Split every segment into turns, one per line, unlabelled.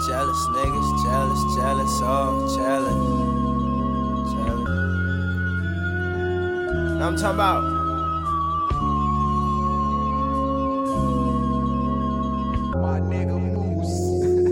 Jealous niggas, jealous, oh, jealous. Now I'm talking about my nigga Moose.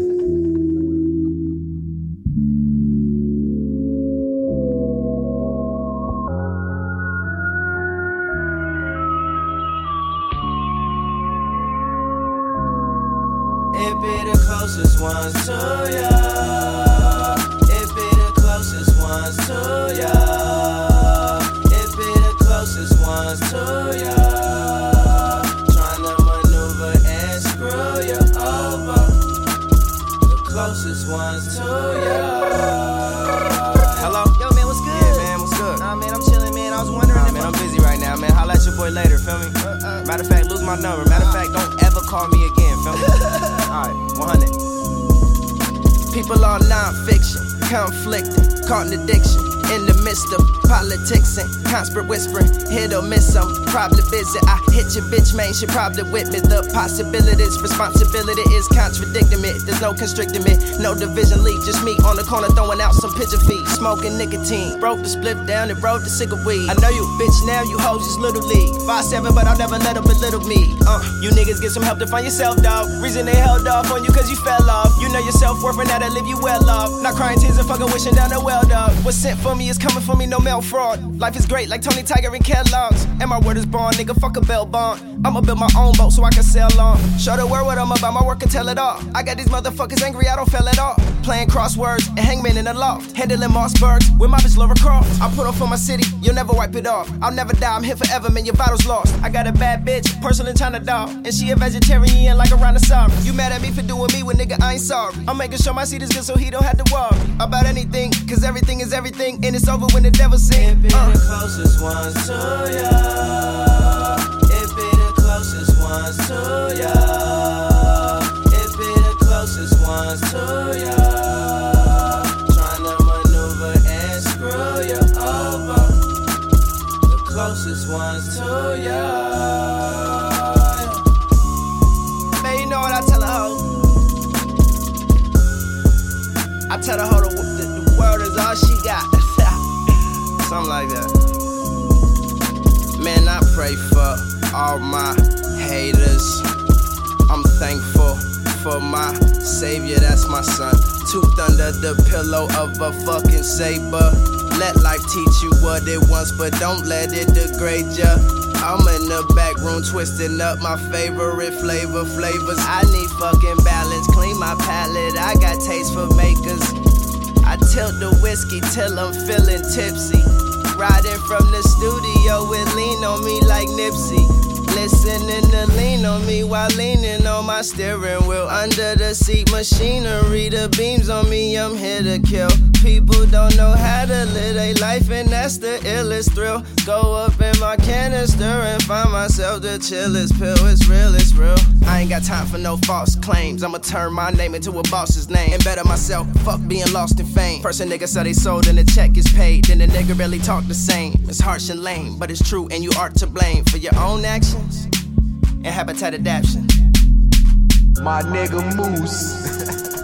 It be the closest ones to ya. It be the closest ones to ya. It be the closest ones to ya. Tryna maneuver and screw ya over. The closest ones to ya. Hello?
Yo, man, what's good?
Yeah, man, what's good?
Nah, man, I'm chilling, man. I was wondering if
Man, I'm busy right now, man. Holla at your boy later, feel me? Matter of fact, lose my number. Matter of fact, don't ever call me again, feel me? Alright, 100.
people are non-fiction, conflicting, contradiction. In the midst of politics and constant whispering, hit or miss, I'm probably busy. I hit your bitch, man, she probably with me. The possibilities, responsibility is contradicting me. There's no constricting me, no division league, just me on the corner throwing out some pigeon feet, smoking nicotine. Broke the split down and rode the cigarette weed. I know you, bitch, now you hoes just little league. 5'7", but I'll never let them belittle me. You niggas get some help to find yourself, dog. Reason they held off on you cause you fell off. You know your self-worth and now they leave you well off. Not crying tears and fucking wishing down the well, dog. What's sent for me is coming for me, no mail fraud. Life is great like Tony Tiger and Kellogg's. And my word is born, nigga, fuck a bell bond. I'ma build my own boat so I can sail on. Show the world what I'm about, my work and tell it all. I got these motherfuckers angry, I don't fail at all. Playing crosswords and hangman in the loft. Handling Mossbergs with my bitch Laura Croft. I put on for my city, you'll never wipe it off. I'll never die, I'm here forever, man, your vitals lost. I got a bad bitch, porcelain China doll. And she a vegetarian like a rhinoceros. You mad at me for doing me when nigga I ain't sorry. I'm making sure my seat is good so he don't have to worry about anything, cause everything is everything. And it's over when the devil sings.
It be the closest ones to ya. It be the closest ones to ya. It be the closest ones to ya. Tryna maneuver and screw ya over. The closest ones to ya.
Man, you know what I tell a hoe? I tell the hoe the world is all she got.
Something like that.
Man, I pray for all my haters. I'm thankful for my savior, that's my son. Tooth under the pillow of a fucking saber. Let life teach you what it wants, but don't let it degrade ya. I'm in the back room twisting up my favorite flavors. I need fucking balance, clean my palate, I got taste for makers. I tilt the whiskey till I'm feeling tipsy. Riding from the studio and lean on me like Nipsey. Listening to lean on me while leaning on my steering wheel. Under the seat machinery, the beams on me, I'm here to kill. People don't know how to live their life and that's the illest thrill. Go up in my canister and find myself the chillest pill. It's real, it's real. I ain't got time for no false claims. I'ma turn my name into a boss's name and better myself, fuck being lost in fame. First a nigga said they sold and the check is paid, then the nigga really talk the same. It's harsh and lame, but it's true and you are to blame for your own actions and habitat adaptation.
My nigga Moose.